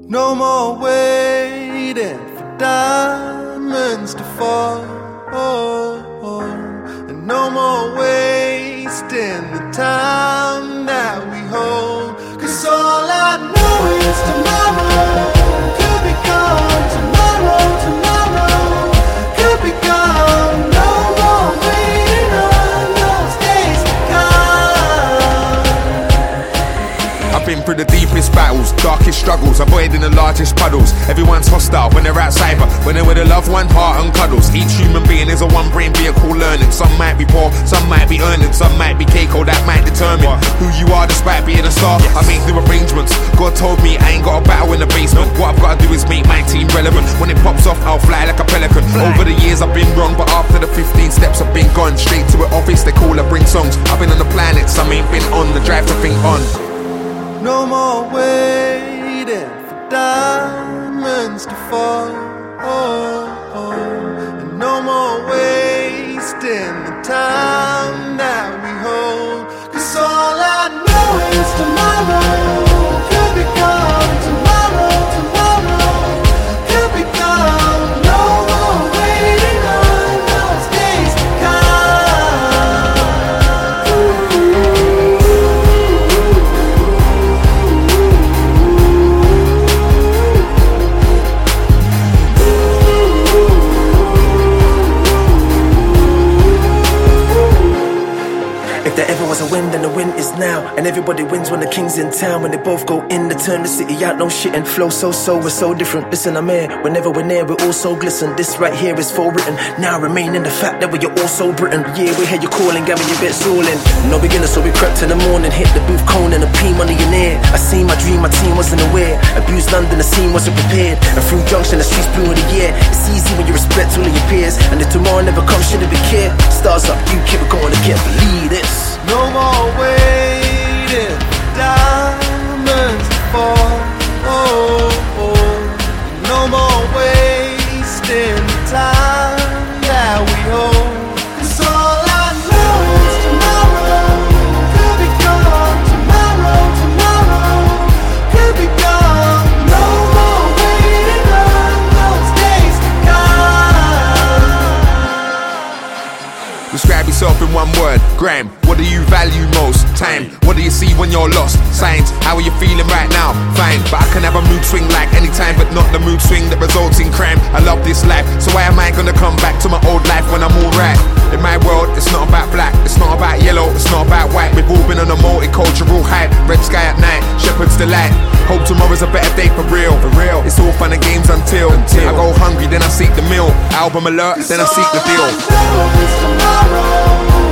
No more waiting for diamonds to fall, and no more wasting the time that we hold. 'Cause all I know is tomorrow could be gone. Tomorrow could be gone. No more waiting on those days to come. I've been through the deepest battles, darkest struggles, avoiding the largest puddles. Everyone's hostile when they're outside, but when they're with a loved one, heart and cuddles. Each human being is a one-brain vehicle learning. Some might be poor, some might be earning, some might be Keiko, that might determine who you are despite being a star. I make new arrangements. God told me I ain't got a battle in the basement. What I've got to do is make my team relevant. When it pops off, I'll fly like a pelican. Over the years I've been wrong, but after the 15 steps I've been gone. Straight to an office, they call her bring songs. I've been on the planet, some ain't been on the drive to think on. No more waiting for diamonds to fall, and no more wasting the time that we hold. 'Cause all I know is tomorrow could be gone. Tomorrow could be gone. No more waiting on those days to If there ever was a win, then the win is now. And everybody wins when the king's in town. When they both go in, they turn the city out, no shit and flow so, we're so different. Listen, I'm here, whenever we're near, we're all so glisten. This right here is for written. Now remain in the fact that we're all so Britain. Yeah, we hear you calling, Gavin, your bit's all in. No beginner, so we crept in the morning, hit the booth cone and a beam under your near. I seen my dream, my team wasn't aware. Abused London, the scene wasn't prepared. And through Junction, the streets blew in the year. It's easy when you respect all of your peers. And if tomorrow never comes, shouldn't be care. Stars up, you keep it going, I can't believe this. no more waiting for diamonds to fall, no more wasting the time that we hold. 'Cause all I know is tomorrow could be gone. Tomorrow could be gone. No more waiting on those days to come. Describe yourself in one word, Graham. What do you value most? Time. What do you see when you're lost? Signs. How are you feeling right now? Fine. But I can have a mood swing like anytime, but not the mood swing that results in crime. I love this life, so why am I gonna come back to my old life when I'm alright? In my world, it's not about black, it's not about yellow, it's not about white. We've all been on a multicultural hype. Red sky at night, shepherd's delight. Hope tomorrow's a better day for real. It's all fun and games until I go hungry, then I seek the meal. Album alert, then I seek the deal. Tomorrow